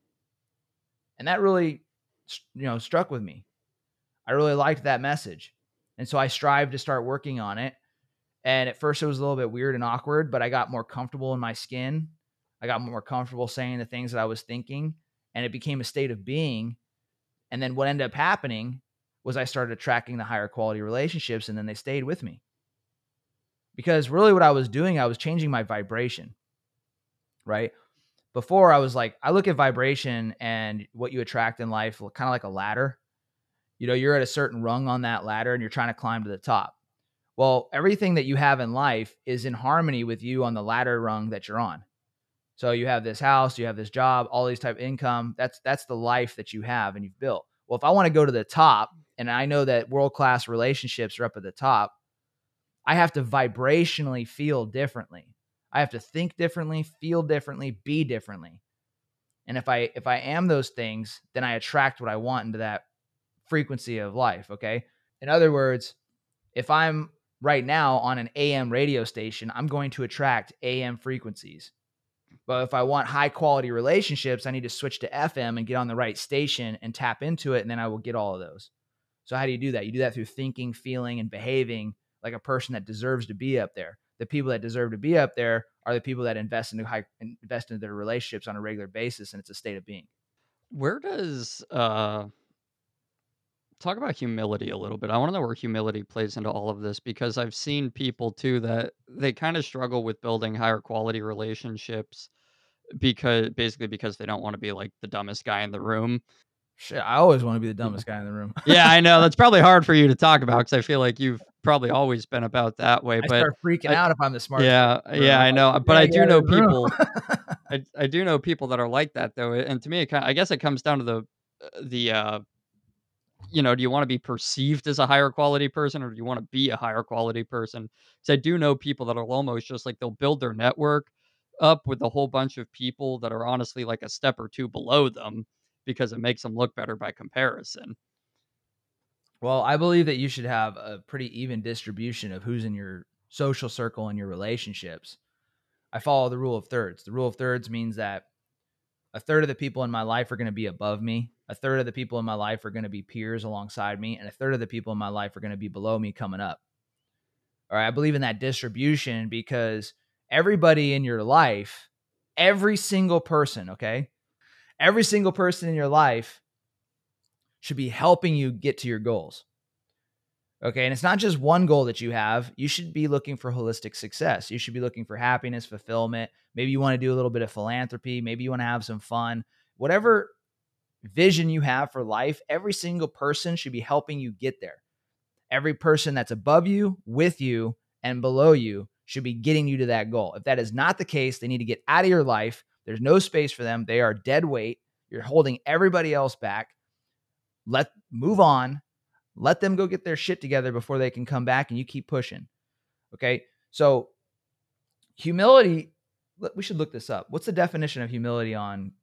Speaker 2: And that really, struck with me. I really liked that message. And so I strived to start working on it. And at first it was a little bit weird and awkward, but I got more comfortable in my skin. I got more comfortable saying the things that I was thinking, and it became a state of being. And then what ended up happening was I started attracting the higher quality relationships, and then they stayed with me. Because really what I was doing, I was changing my vibration, right? Before I was like, I look at vibration and what you attract in life kind of like a ladder. You're at a certain rung on that ladder and you're trying to climb to the top. Well, everything that you have in life is in harmony with you on the ladder rung that you're on. So you have this house, you have this job, all these type of income. That's the life that you have and you've built. Well, if I want to go to the top, and I know that world-class relationships are up at the top, I have to vibrationally feel differently. I have to think differently, feel differently, be differently. And if I am those things, then I attract what I want into that frequency of life, okay? In other words, if I'm right now on an AM radio station, I'm going to attract AM frequencies. But if I want high quality relationships, I need to switch to FM and get on the right station and tap into it, and then I will get all of those. So how do you do that? You do that through thinking, feeling, and behaving like a person that deserves to be up there. The people that deserve to be up there are the people that invest into their relationships on a regular basis, and it's a state of being.
Speaker 3: Where does talk about humility a little bit? I want to know where humility plays into all of this, because I've seen people too that they kind of struggle with building higher quality relationships because they don't want to be like the dumbest guy in the room.
Speaker 2: Shit, I always want to be the dumbest guy in the room.
Speaker 3: Yeah, I know. That's probably hard for you to talk about because I feel like you've probably always been about that way.
Speaker 2: I start freaking out if I'm the smartest.
Speaker 3: Yeah, I know. But I do know people. I do know people that are like that though, and to me, I guess it comes down to the do you want to be perceived as a higher quality person, or do you want to be a higher quality person? Because I do know people that are almost just like they'll build their network up with a whole bunch of people that are honestly like a step or two below them because it makes them look better by comparison.
Speaker 2: Well, I believe that you should have a pretty even distribution of who's in your social circle and your relationships. I follow the rule of thirds. The rule of thirds means that a third of the people in my life are going to be above me. A third of the people in my life are going to be peers alongside me. And a third of the people in my life are going to be below me coming up. All right. I believe in that distribution because everybody in your life, every single person, okay? Every single person in your life should be helping you get to your goals. Okay. And it's not just one goal that you have. You should be looking for holistic success. You should be looking for happiness, fulfillment. Maybe you want to do a little bit of philanthropy. Maybe you want to have some fun. Whatever vision you have for life, every single person should be helping you get there. Every person that's above you, with you, and below you should be getting you to that goal. If that is not the case, they need to get out of your life. There's no space for them. They are dead weight. You're holding everybody else back. Move on. Let them go get their shit together before they can come back, and you keep pushing. Okay. So humility, we should look this up. What's the definition of humility on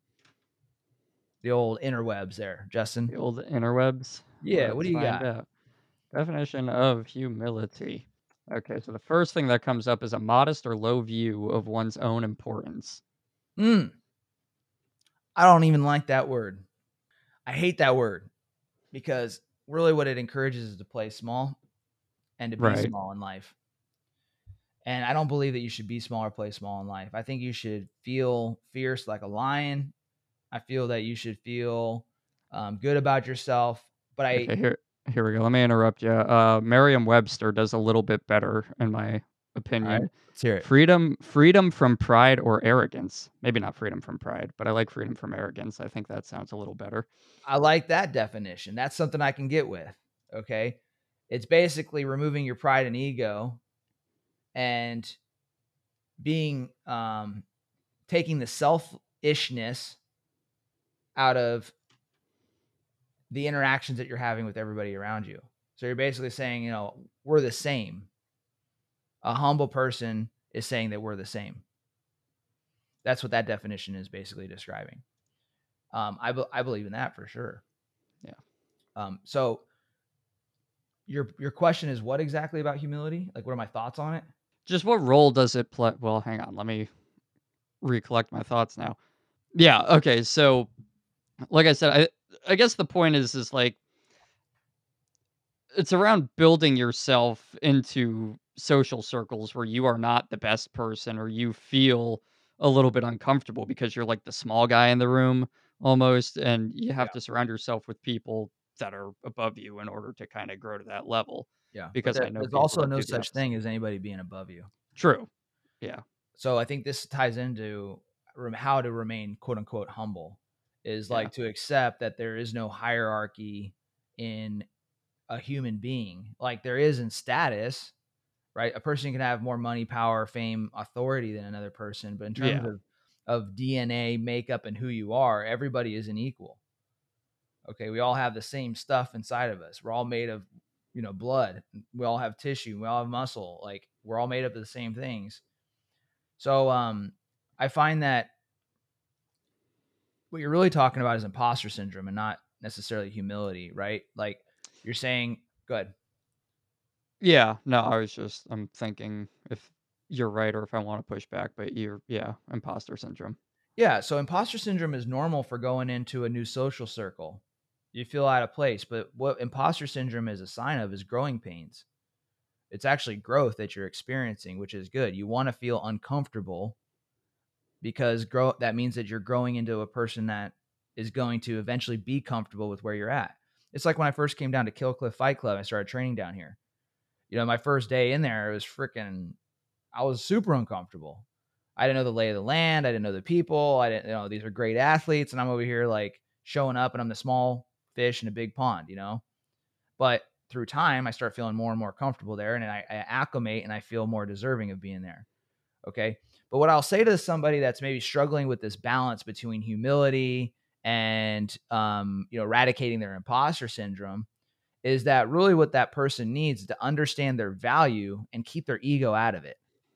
Speaker 2: the old interwebs there, Justin?
Speaker 3: The old interwebs?
Speaker 2: Yeah. What do you got?
Speaker 3: Out. Definition of humility. Okay. So the first thing that comes up is a modest or low view of one's own importance.
Speaker 2: I don't even like that word. I hate that word because really what it encourages is to play small and to be small in life. And I don't believe that you should be small or play small in life. I think you should feel fierce like a lion. I feel that you should feel good about yourself. But
Speaker 3: Okay, here we go. Let me interrupt you. Merriam-Webster does a little bit better, in my
Speaker 2: all right,
Speaker 3: opinion.
Speaker 2: let's hear it.
Speaker 3: Freedom from pride or arrogance. Maybe not freedom from pride, but I like freedom from arrogance. I think that sounds a little better.
Speaker 2: I like that definition. That's something I can get with. Okay. It's basically removing your pride and ego and being, taking the selfishness out of the interactions that you're having with everybody around you. So you're basically saying, you know, we're the same. A humble person is saying that we're the same. That's what that definition is basically describing. I believe in that for sure.
Speaker 3: Yeah.
Speaker 2: So your question is what exactly about humility? Like, what are my thoughts on it?
Speaker 3: Just what role does it play? Well, hang on. Let me recollect my thoughts now. Yeah. Okay. So, like I said, I guess the point is like it's around building yourself into social circles where you are not the best person or you feel a little bit uncomfortable because you're like the small guy in the room almost, and you have
Speaker 2: Yeah.
Speaker 3: to surround yourself with people that are above you in order to kind of grow to that level.
Speaker 2: Yeah. But
Speaker 3: Because I know
Speaker 2: there's
Speaker 3: people
Speaker 2: also
Speaker 3: that
Speaker 2: no
Speaker 3: do the
Speaker 2: such
Speaker 3: opposite.
Speaker 2: thing as anybody being above you.
Speaker 3: True. Yeah.
Speaker 2: So I think this ties into how to remain quote unquote humble is like to accept that there is no hierarchy in a human being. Like there is in status, right? A person can have more money, power, fame, authority than another person, but in terms
Speaker 3: Yeah.
Speaker 2: of DNA, makeup, and who you are, everybody is an equal. Okay, we all have the same stuff inside of us. We're all made of, you know, blood. We all have tissue. We all have muscle. Like we're all made up of the same things. So I find that what you're really talking about is imposter syndrome and not necessarily humility, right? Like you're saying, good.
Speaker 3: Yeah. No, I'm thinking if you're right or if I want to push back, but imposter syndrome.
Speaker 2: Yeah, so imposter syndrome is normal for going into a new social circle. You feel out of place, but what imposter syndrome is a sign of is growing pains. It's actually growth that you're experiencing, which is good. You want to feel uncomfortable because that means that you're growing into a person that is going to eventually be comfortable with where you're at. It's like when I first came down to Kill Cliff Fight Club, I started training down here. You know, my first day in there, I was super uncomfortable. I didn't know the lay of the land. I didn't know the people. I didn't, you know, these are great athletes. And I'm over here like showing up and I'm the small fish in a big pond, you know? But through time, I start feeling more and more comfortable there and I acclimate and I feel more deserving of being there. Okay. But what I'll say to somebody that's maybe struggling with this balance between humility and, eradicating their imposter syndrome is that really what that person needs is to understand their value and keep their ego out of it.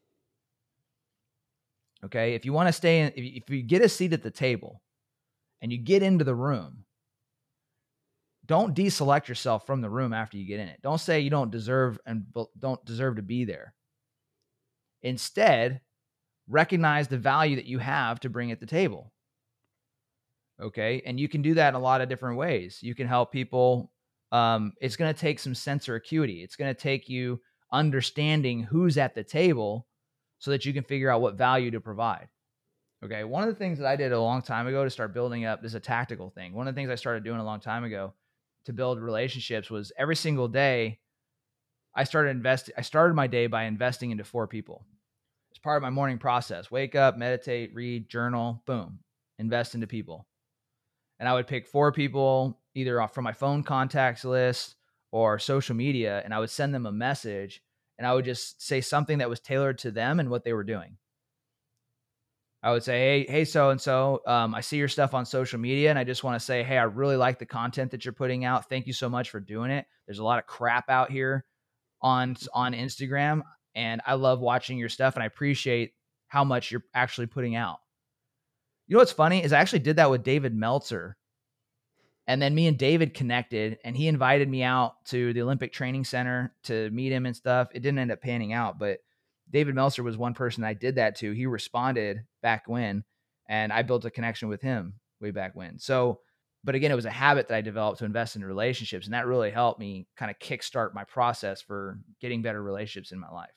Speaker 2: Okay. If you want to stay in, if you get a seat at the table and you get into the room, don't deselect yourself from the room after you get in it. Don't say you don't deserve to be there. Instead, recognize the value that you have to bring at the table. Okay. And you can do that in a lot of different ways. You can help people. It's going to take some sensor acuity. It's going to take you understanding who's at the table so that you can figure out what value to provide. Okay. One of the things that I did a long time ago to start building up, this is a tactical thing. One of the things I started doing a long time ago to build relationships was every single day I started my day by investing into 4 people. It's part of my morning process. Wake up, meditate, read, journal, boom, invest into people. And I would pick 4 people either from my phone contacts list or social media, and I would send them a message and I would just say something that was tailored to them and what they were doing. I would say, hey, so-and-so, I see your stuff on social media and I just want to say, hey, I really like the content that you're putting out. Thank you so much for doing it. There's a lot of crap out here on Instagram and I love watching your stuff and I appreciate how much you're actually putting out. You know what's funny is I actually did that with David Meltzer. And then me and David connected and he invited me out to the Olympic Training Center to meet him and stuff. It didn't end up panning out, but David Meltzer was one person I did that to. He responded back when, and I built a connection with him way back when. So, but again, it was a habit that I developed to invest in relationships. And that really helped me kind of kickstart my process for getting better relationships in my life.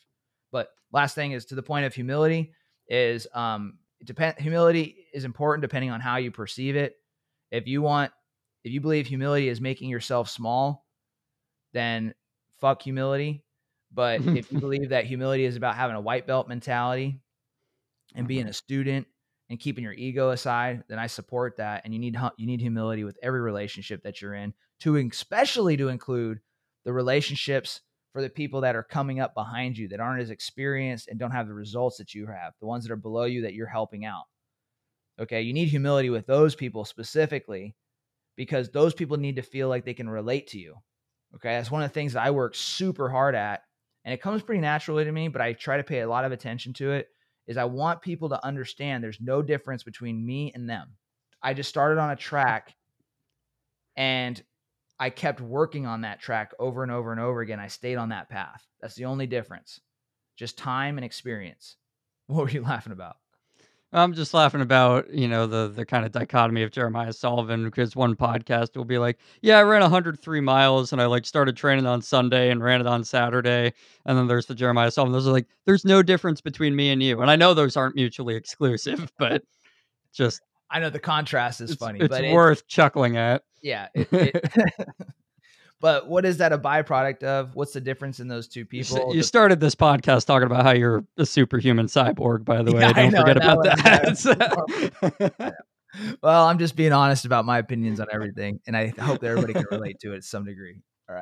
Speaker 2: But last thing is to the point of humility is humility is important depending on how you perceive it. If you believe humility is making yourself small, then fuck humility. But if you believe that humility is about having a white belt mentality and being a student and keeping your ego aside, then I support that. And you need humility with every relationship that you're in, especially to include the relationships for the people that are coming up behind you that aren't as experienced and don't have the results that you have, the ones that are below you that you're helping out. Okay, you need humility with those people specifically because those people need to feel like they can relate to you. Okay, that's one of the things that I work super hard at, and it comes pretty naturally to me, but I try to pay a lot of attention to it, is I want people to understand there's no difference between me and them. I just started on a track, and I kept working on that track over and over and over again. I stayed on that path. That's the only difference. Just time and experience. What were you laughing about?
Speaker 3: I'm just laughing about, the kind of dichotomy of Jeremiah Sullivan, because one podcast will be like, yeah, I ran 103 miles and I started training on Sunday and ran it on Saturday. And then there's the Jeremiah Sullivan. Those are like, there's no difference between me and you. And I know those aren't mutually exclusive, but just,
Speaker 2: I know the contrast is funny,
Speaker 3: it's
Speaker 2: but
Speaker 3: worth chuckling at.
Speaker 2: Yeah. But what is that a byproduct of? What's the difference in those two people?
Speaker 3: You started this podcast talking about how you're a superhuman cyborg, by the way.
Speaker 2: Yeah,
Speaker 3: Don't forget about
Speaker 2: that. Well, I'm just being honest about my opinions on everything, and I hope that everybody can relate to it to some degree.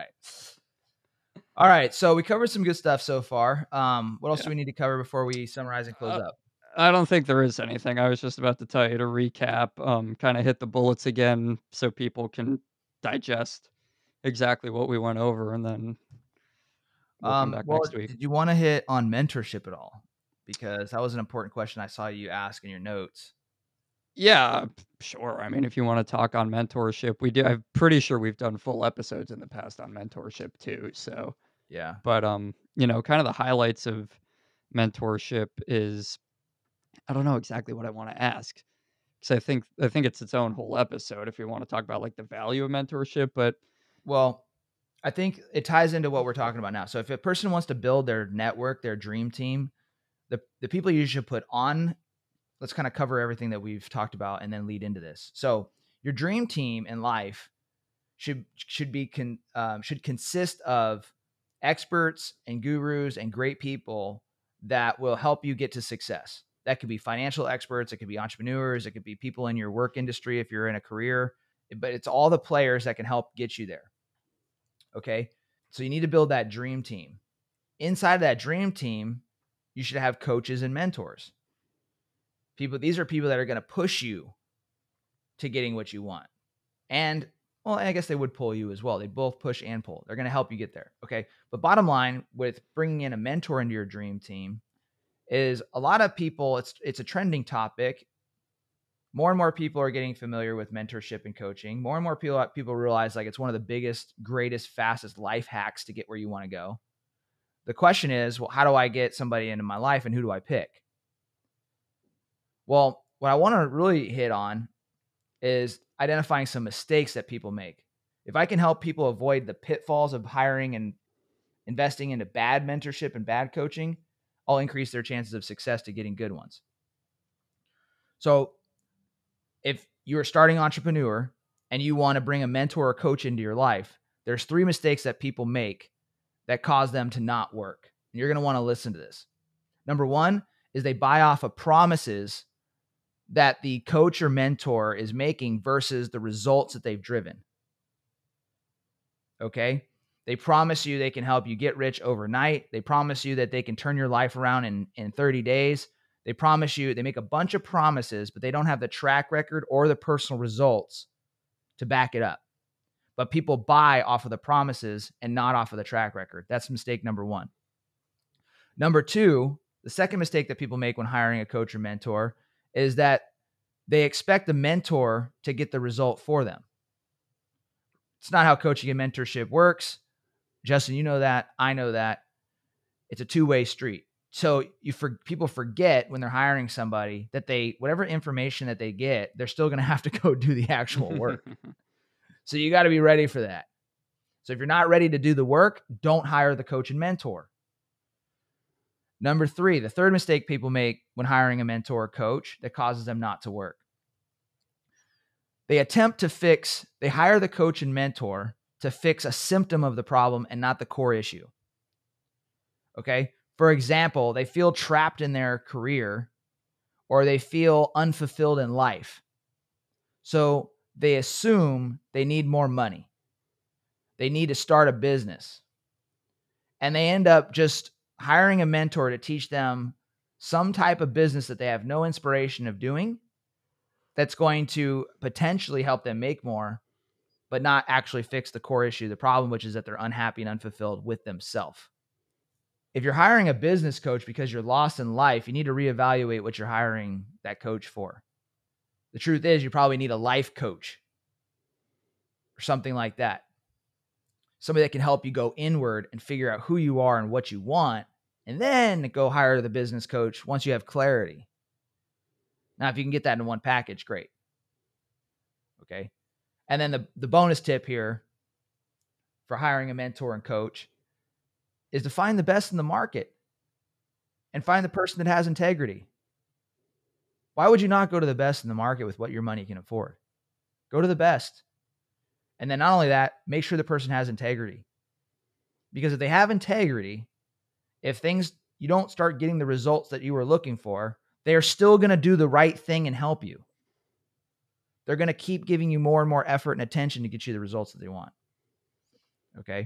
Speaker 2: All right. So we covered some good stuff so far. What else do we need to cover before we summarize and close up?
Speaker 3: I don't think there is anything. I was just about to tell you to recap, kind of hit the bullets again so people can digest exactly what we went over, and then we'll come back next week.
Speaker 2: Did you want to hit on mentorship at all? Because that was an important question I saw you ask in your notes.
Speaker 3: Yeah, sure. I mean, if you want to talk on mentorship, we do. I'm pretty sure we've done full episodes in the past on mentorship too. So
Speaker 2: yeah,
Speaker 3: but kind of the highlights of mentorship is, I don't know exactly what I want to ask, because I think it's its own whole episode if you want to talk about the value of mentorship. But
Speaker 2: I think it ties into what we're talking about now. So if a person wants to build their network, their dream team, the people you should put on, let's kind of cover everything that we've talked about and then lead into this. So your dream team in life should consist of experts and gurus and great people that will help you get to success. That could be financial experts. It could be entrepreneurs. It could be people in your work industry if you're in a career, but it's all the players that can help get you there. Okay. So you need to build that dream team. Inside of that dream team, you should have coaches and mentors. These are people that are going to push you to getting what you want. And, well, I guess they would pull you as well. They both push and pull. They're going to help you get there. Okay. But bottom line with bringing in a mentor into your dream team is a lot of people, it's a trending topic. More and more people are getting familiar with mentorship and coaching. More and more people realize it's one of the biggest, greatest, fastest life hacks to get where you want to go. The question is, well, how do I get somebody into my life and who do I pick? Well, what I want to really hit on is identifying some mistakes that people make. If I can help people avoid the pitfalls of hiring and investing into bad mentorship and bad coaching, I'll increase their chances of success to getting good ones. So if you're a starting entrepreneur and you want to bring a mentor or coach into your life, there's 3 mistakes that people make that cause them to not work. And you're going to want to listen to this. Number 1 is they buy off of promises that the coach or mentor is making versus the results that they've driven. Okay? They promise you they can help you get rich overnight. They promise you that they can turn your life around in 30 days. They make a bunch of promises, but they don't have the track record or the personal results to back it up. But people buy off of the promises and not off of the track record. That's mistake number 1. Number 2, the second mistake that people make when hiring a coach or mentor is that they expect the mentor to get the result for them. It's not how coaching and mentorship works. Justin, you know that. I know that. It's a two-way street. So people forget when they're hiring somebody that whatever information that they get, they're still going to have to go do the actual work. So you got to be ready for that. So if you're not ready to do the work, don't hire the coach and mentor. Number 3, the third mistake people make when hiring a mentor or coach that causes them not to work. They hire the coach and mentor to fix a symptom of the problem and not the core issue. Okay? For example, they feel trapped in their career or they feel unfulfilled in life. So they assume they need more money. They need to start a business. And they end up just hiring a mentor to teach them some type of business that they have no inspiration of doing that's going to potentially help them make more, but not actually fix the core issue, the problem, which is that they're unhappy and unfulfilled with themselves. If you're hiring a business coach because you're lost in life, you need to reevaluate what you're hiring that coach for. The truth is, you probably need a life coach or something like that. Somebody that can help you go inward and figure out who you are and what you want, and then go hire the business coach once you have clarity. Now, if you can get that in one package, great. Okay. And then the bonus tip here for hiring a mentor and coach is to find the best in the market and find the person that has integrity. Why would you not go to the best in the market with what your money can afford? Go to the best. And then not only that, make sure the person has integrity. Because if they have integrity, if you don't start getting the results that you were looking for, they are still going to do the right thing and help you. They're going to keep giving you more and more effort and attention to get you the results that they want. Okay?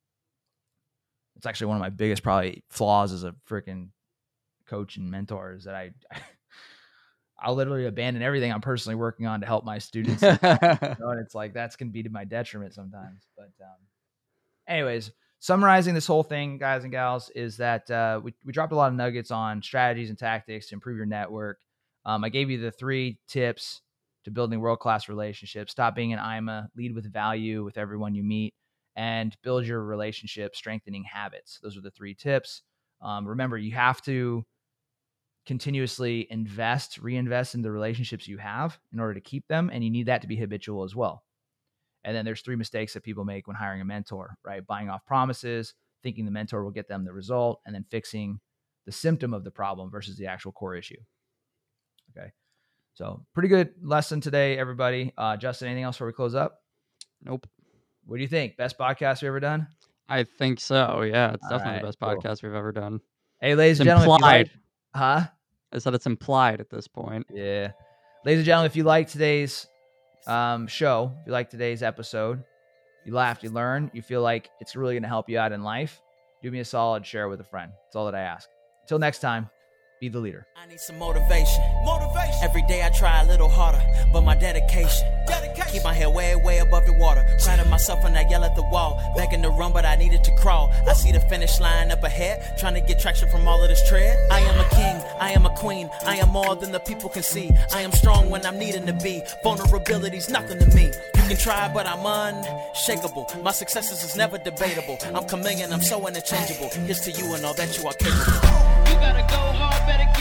Speaker 2: It's actually one of my biggest probably flaws as a freaking coach and mentor is that I'll literally abandon everything I'm personally working on to help my students. And it's like, that's going to be to my detriment sometimes. But anyways, summarizing this whole thing, guys and gals, is that we dropped a lot of nuggets on strategies and tactics to improve your network. I gave you the 3 tips to building world-class relationships. Stop being an IMA, lead with value with everyone you meet, and build your relationship strengthening habits. Those are the 3 tips. Remember, you have to continuously reinvest in the relationships you have in order to keep them, and you need that to be habitual as well. And then there's 3 mistakes that people make when hiring a mentor, right? Buying off promises, thinking the mentor will get them the result, and then fixing the symptom of the problem versus the actual core issue. Okay. So pretty good lesson today, everybody. Justin, anything else before we close up?
Speaker 3: Nope.
Speaker 2: What do you think? Best podcast we've ever done?
Speaker 3: I think so. Yeah, it's definitely
Speaker 2: right,
Speaker 3: the best
Speaker 2: cool.
Speaker 3: podcast we've ever done.
Speaker 2: Hey, ladies and
Speaker 3: It's
Speaker 2: gentlemen.
Speaker 3: implied.
Speaker 2: Huh?
Speaker 3: I said it's implied at this point.
Speaker 2: Yeah. Ladies and gentlemen, if you like today's show, if you like today's episode, you laughed, you learned, you feel like it's really going to help you out in life, do me a solid, share it with a friend. That's all that I ask. Until next time, be the leader.
Speaker 1: I need some motivation. Every day I try a little harder, but my dedication. Keep my head way, way above the water. Priding myself when I yell at the wall. Begging to run, but I needed to crawl. I see the finish line up ahead, trying to get traction from all of this tread. I am a king, I am a queen. I am more than the people can see. I am strong when I'm needing to be. Vulnerability's nothing to me. You can try, but I'm unshakable. My successes is never debatable. I'm chameleon, I'm so interchangeable. Here's to you and all that you are capable.
Speaker 4: You gotta go hard, better